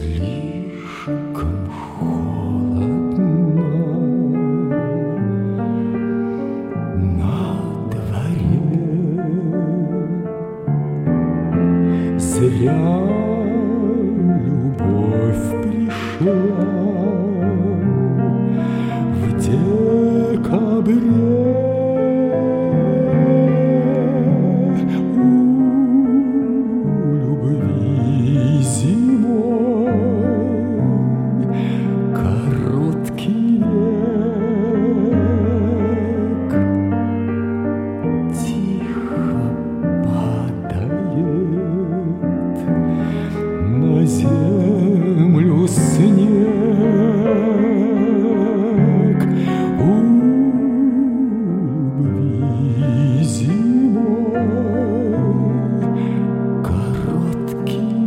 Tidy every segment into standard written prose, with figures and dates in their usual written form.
Слишком холодно на дворе. Зря любовь пришла в декабре. У любви зимой короткий век. Тихо падает на землю снег. У любви зимой короткий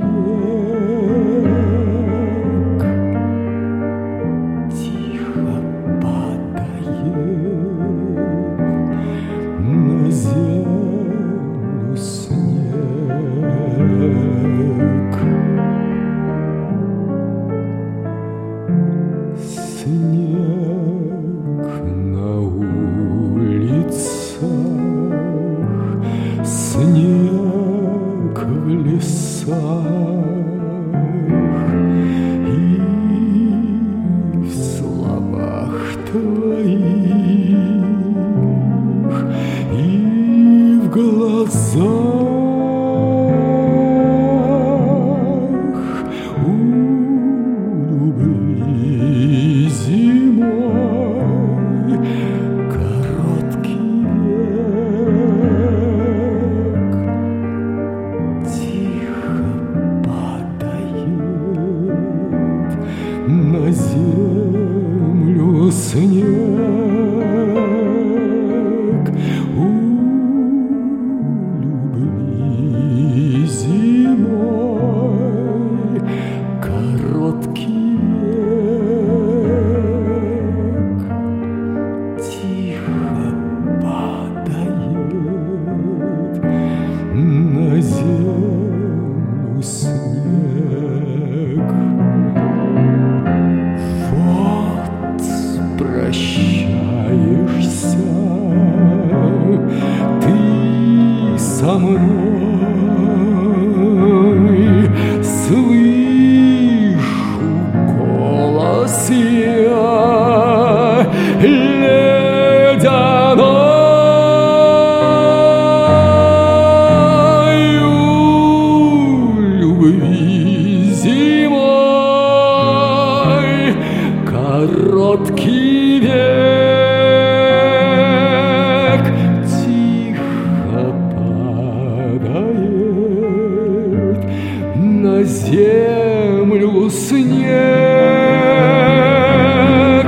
век. Тихо падает на землю снег. Снег на улицах, снег в лесах, и в словах твоих, и в глазах. У любви зимой короткий век. Тихо падает на землю снег. У любви зимой короткий век. Тихо падает на землю снег. Вот прощаешься ты со мной, слышу голос я ледяной. У любви зимой короткий век. Тихо падает на землю снег.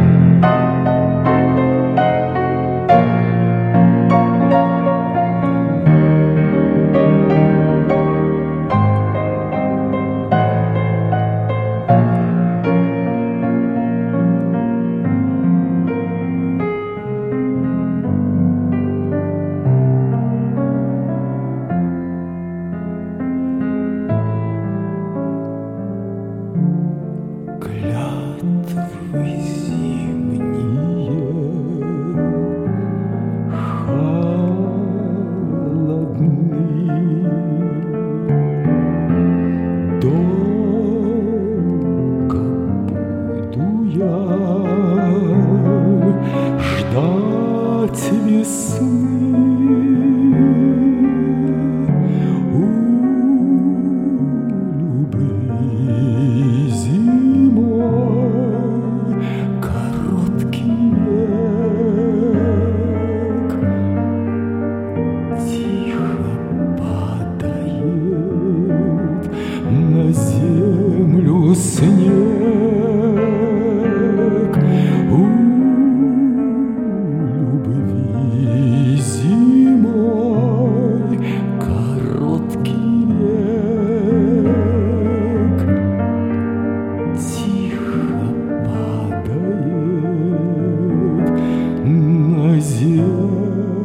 Клятвы зимние холодны, долго буду я ждать весны. У любви зимой короткий век. Тихо падает на землю снег. У любви зимой короткий век. Тихо падает на землю